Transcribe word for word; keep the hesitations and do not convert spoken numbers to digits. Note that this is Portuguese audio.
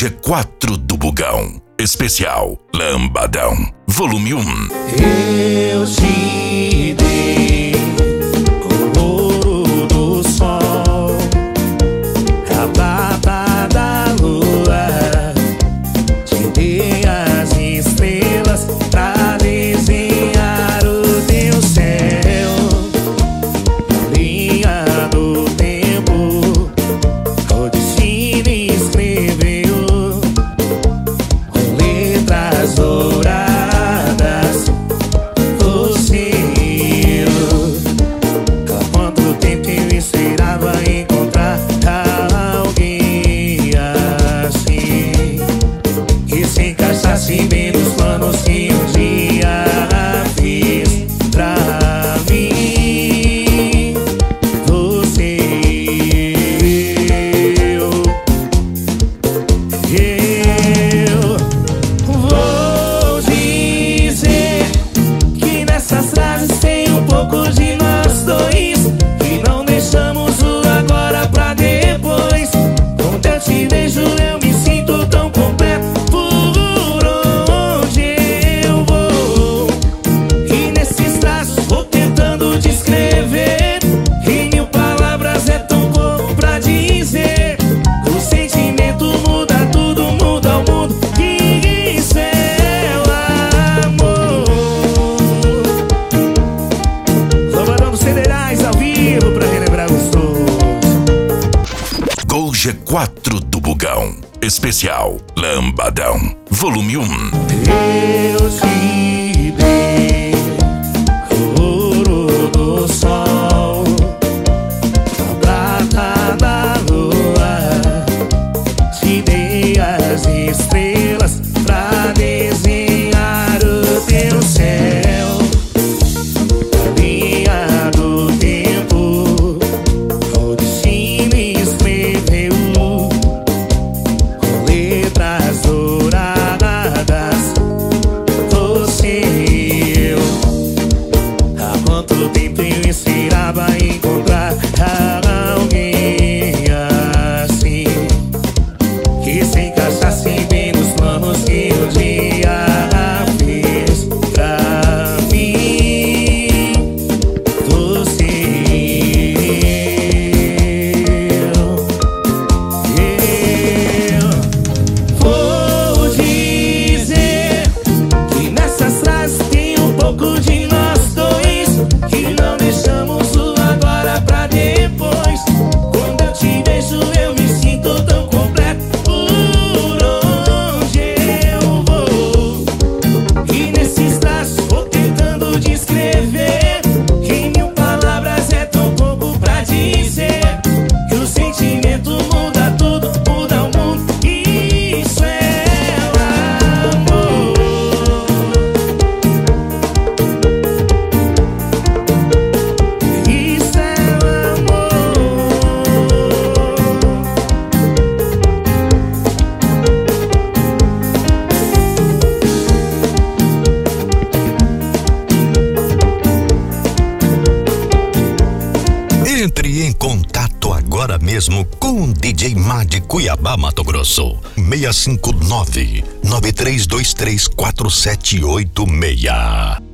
G quatro do Bugão. Especial Lambadão, volume um. Eu te dei o ouro do sol, a prata da lua, te dei as estrelas pra desenhar o teu céu. Na linha do tempo, o destino escreveu letras douradas, você e eu. Há quanto tempo eu esperava encontrar alguém assim, que se encaixasse bem nos planos que um dia fiz pra mim. Você e eu, eu vou dizer que nessas frases tem um pouco de nós dois, que não deixamos o agora pra depois. Quando eu te vejo eu me sinto tão completo por onde eu vou. E nesses traços vou tentando descrever, em mil palavras é tão pouco pra dizer. O sentimento muda tudo, muda o mundo, e isso é o amor. Lambadão dos Federais ao vivo pra relembrar gostoso. Gol G quatro do Bugão. Especial Lambadão, volume um. Eu te dei o ouro do sol, a prata da lua, te dei as estrelas pra desenhar o teu céu. Na linha do tempo, o destino escreveu com letras douradas, você e eu. Há quanto tempo eu esperava encontrar alguém assim, que se encaixasse bem nos planos que um dia fiz pra mim. Você e eu, eu vou dizer que nessas frases tem um pouco de nós dois, que não deixamos o agora pra depois. Quando eu te vejo eu me sinto tão completo por onde eu vou. E nesses traços vou tentando descrever, em mil palavras é tão pouco pra dizer. Que o sentimento muda tudo, muda o mundo, e isso é o amor. Isso é o amor. Entre em contato agora mesmo com o D J Mad Cuiabá, Mato Grosso. seis cinco nove, nove três dois três, quatro sete oito seis.